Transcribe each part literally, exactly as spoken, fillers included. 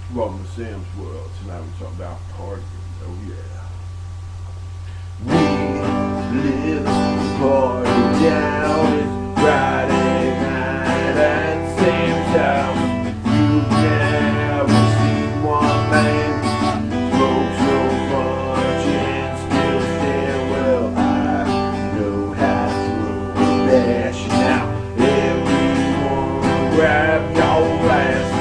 Welcome to Sam's World. Tonight we talk about partying. Oh yeah. We live the party down. It's Friday night at Sam's house. You've never seen one man smoke so much and still stand well. I know how to throw a bash now. Everyone grab your glass.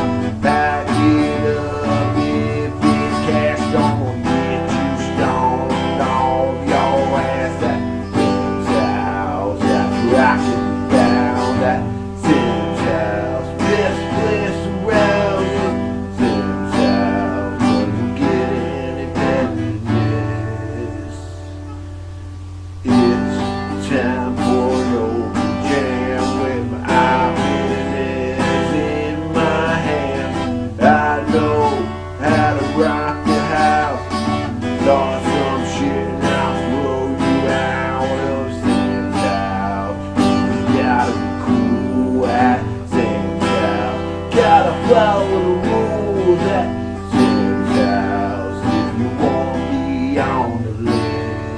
Time for your jam with my eyelids in my hand. I know how to rock the house. Start some shit and I'll throw you out of Sam's house. You gotta be cool at Sam's house. Gotta follow the rules at Sam's house if you want to be on the list.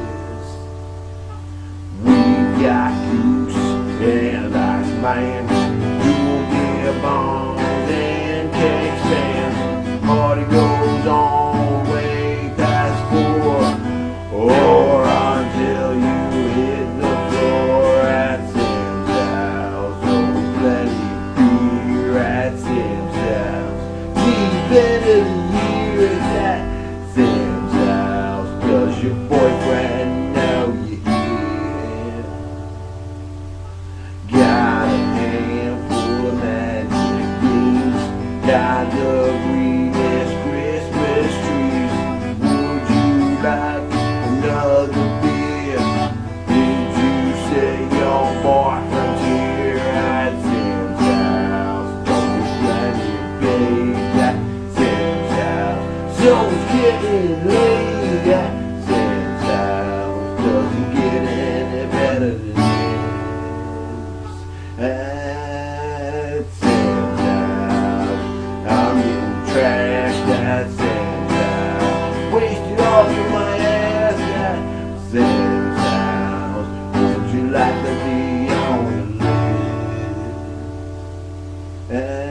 Got goose and ice man, you'll get bombs and cake stands. Party goes on way past four, or until you hit the floor at Sam's house. Oh, plenty of beer at Sam's house. See better than years at Sam's house. Does your boyfriend know you? Got the greenest Christmas trees. Would you like another beer? Did you say your boyfriend's here at Sam's house? Don't plenty of babe at Sam's house. Someone's getting laid at Sam's house. Doesn't get any better than this. Trashed at Sam's house, wasted all of my ass at Sam's house. Would you like to be on the list?